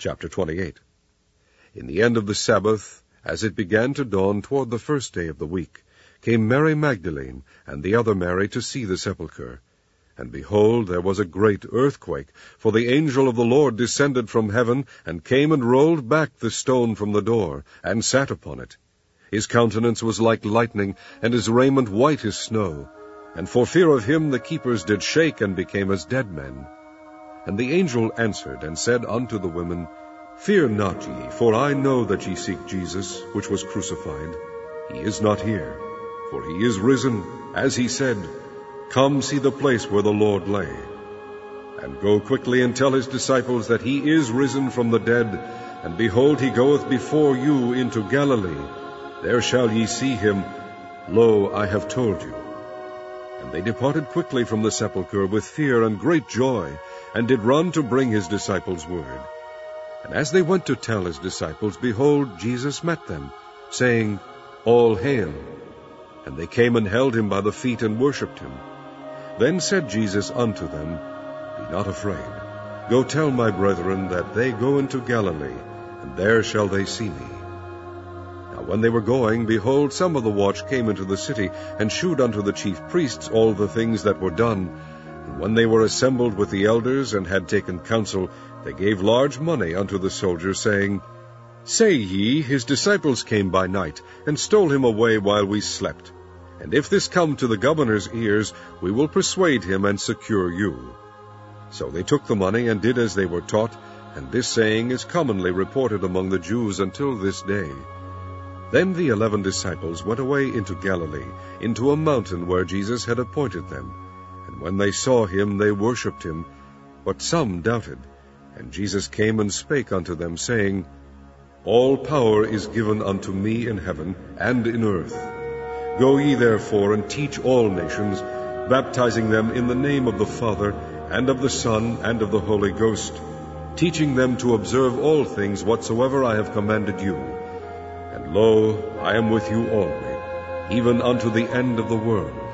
Chapter 28. In the end of the Sabbath, as it began to dawn toward the first day of the week, came Mary Magdalene and the other Mary to see the sepulchre. And behold, there was a great earthquake, for the angel of the Lord descended from heaven, and came and rolled back the stone from the door, and sat upon it. His countenance was like lightning, and his raiment white as snow. And for fear of him the keepers did shake, and became as dead men. And the angel answered and said unto the women, Fear not ye, for I know that ye seek Jesus, which was crucified. He is not here, for he is risen, as he said. Come see the place where the Lord lay. And go quickly and tell his disciples that he is risen from the dead, and behold, he goeth before you into Galilee. There shall ye see him. Lo, I have told you. And they departed quickly from the sepulchre with fear and great joy, and did run to bring his disciples word. And as they went to tell his disciples, behold, Jesus met them, saying, All hail! And they came and held him by the feet and worshipped him. Then said Jesus unto them, Be not afraid. Go tell my brethren that they go into Galilee, and there shall they see me. Now when they were going, behold, some of the watch came into the city, and shewed unto the chief priests all the things that were done. And when they were assembled with the elders, and had taken counsel, they gave large money unto the soldiers, saying, Say ye, his disciples came by night, and stole him away while we slept. And if this come to the governor's ears, we will persuade him and secure you. So they took the money, and did as they were taught, and this saying is commonly reported among the Jews until this day. Then the 11 disciples went away into Galilee, into a mountain where Jesus had appointed them. And when they saw him, they worshipped him, but some doubted. And Jesus came and spake unto them, saying, All power is given unto me in heaven and in earth. Go ye therefore and teach all nations, baptizing them in the name of the Father, and of the Son, and of the Holy Ghost, teaching them to observe all things whatsoever I have commanded you. And lo, I am with you always, even unto the end of the world.